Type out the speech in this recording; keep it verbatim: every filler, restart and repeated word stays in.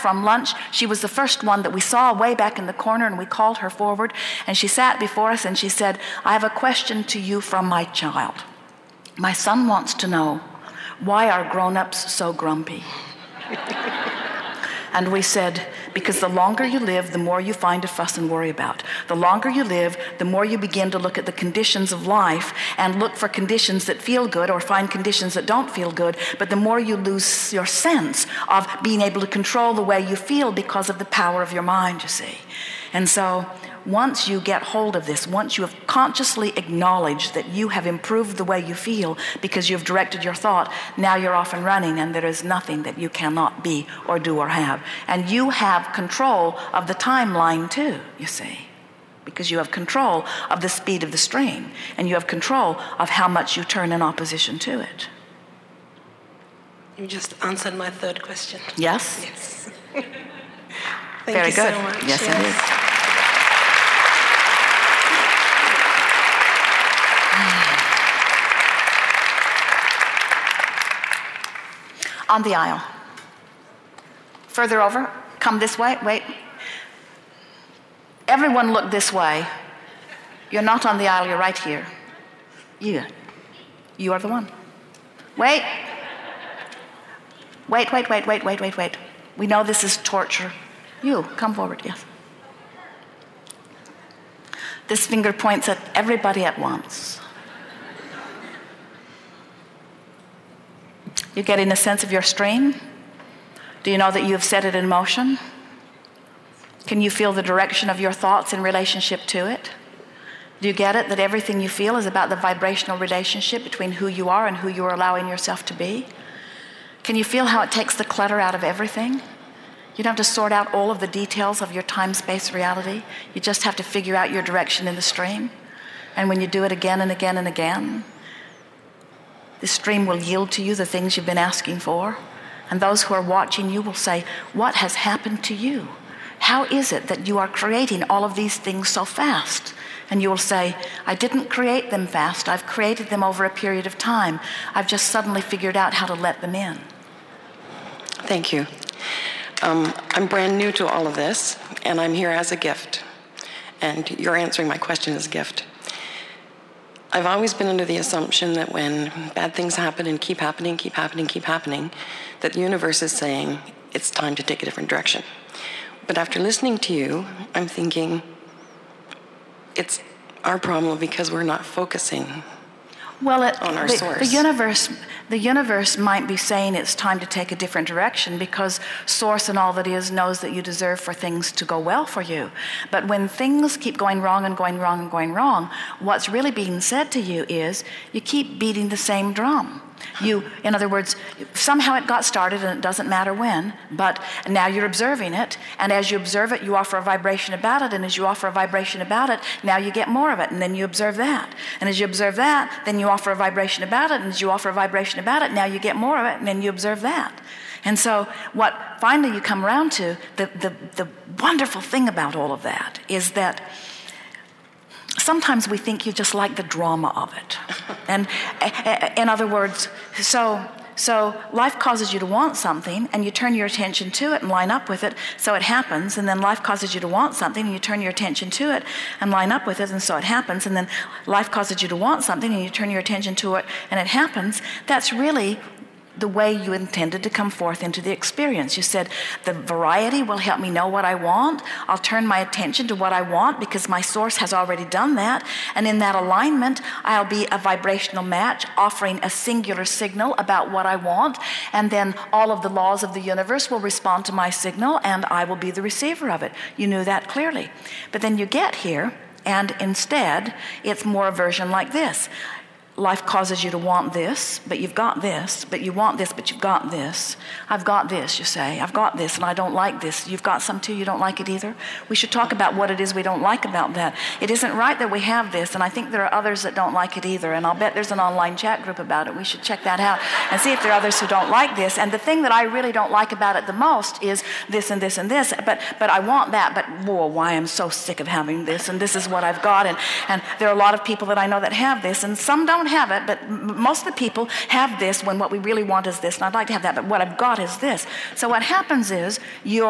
from lunch. She was the first one that we saw way back in the corner, and we called her forward, and she sat before us and she said, I have a question to you from my child. My son wants to know, why are grown-ups so grumpy? And we said, because the longer you live, the more you find to fuss and worry about. The longer you live, the more you begin to look at the conditions of life and look for conditions that feel good or find conditions that don't feel good, but the more you lose your sense of being able to control the way you feel because of the power of your mind, you see. And so once you get hold of this, once you have consciously acknowledged that you have improved the way you feel because you've directed your thought, now you're off and running, and there is nothing that you cannot be or do or have. And you have control of the timeline too, you see, because you have control of the speed of the stream, and you have control of how much you turn in opposition to it. You just answered my third question. Yes? Yes. Thank Very you good. so much. Yes, yes. it is. On the aisle. Further over. Come this way. Wait. Everyone look this way. You're not on the aisle. You're right here. You. You are the one. Wait. Wait, wait, wait, wait, wait, wait, wait. We know this is torture. You. Come forward. Yes. This finger points at everybody at once. You're getting a sense of your stream? Do you know that you have set it in motion? Can you feel the direction of your thoughts in relationship to it? Do you get it that everything you feel is about the vibrational relationship between who you are and who you are allowing yourself to be? Can you feel how it takes the clutter out of everything? You don't have to sort out all of the details of your time-space reality. You just have to figure out your direction in the stream. And when you do it again and again and again, the stream will yield to you the things you've been asking for. And those who are watching you will say, what has happened to you? How is it that you are creating all of these things so fast? And you will say, I didn't create them fast. I've created them over a period of time. I've just suddenly figured out how to let them in. Thank you. Um, I'm brand new to all of this, and I'm here as a gift. And you're answering my question as a gift. I've always been under the assumption that when bad things happen and keep happening, keep happening, keep happening, that the universe is saying it's time to take a different direction. But after listening to you, I'm thinking it's our problem because we're not focusing well, it, on our the, source. The universe, the universe might be saying it's time to take a different direction because source and all that is knows that you deserve for things to go well for you. But when things keep going wrong and going wrong and going wrong, what's really being said to you is you keep beating the same drum. You, in other words, somehow it got started and it doesn't matter when, but now you're observing it, and as you observe it, you offer a vibration about it, and as you offer a vibration about it, now you get more of it, and then you observe that. And as you observe that, then you offer a vibration about it, and as you offer a vibration about it, now you get more of it, and then you observe that. And so what finally you come around to, the, the, the wonderful thing about all of that is that sometimes we think you just like the drama of it. And uh, in other words, so so life causes you to want something, and you turn your attention to it and line up with it, so it happens. And then life causes you to want something, and you turn your attention to it and line up with it, and so it happens. And then life causes you to want something, and you turn your attention to it, and it happens. That's really the way you intended to come forth into the experience. You said, the variety will help me know what I want. I'll turn my attention to what I want because my source has already done that. And in that alignment, I'll be a vibrational match offering a singular signal about what I want. And then all of the laws of the universe will respond to my signal, and I will be the receiver of it. You knew that clearly. But then you get here, and instead, it's more a version like this. Life causes you to want this, but you've got this, but you want this, but you've got this. I've got this, you say. I've got this, and I don't like this. You've got some too, you don't like it either. We should talk about what it is we don't like about that. It isn't right that we have this, and I think there are others that don't like it either, and I'll bet there's an online chat group about it. We should check that out and see if there are others who don't like this. And the thing that I really don't like about it the most is this and this and this, but but I want that, but whoa, why I'm so sick of having this, and this is what I've got. And, and there are a lot of people that I know that have this, and some don't have it, but m- most of the people have this when what we really want is this, and I'd like to have that, but what I've got is this. So what happens is you're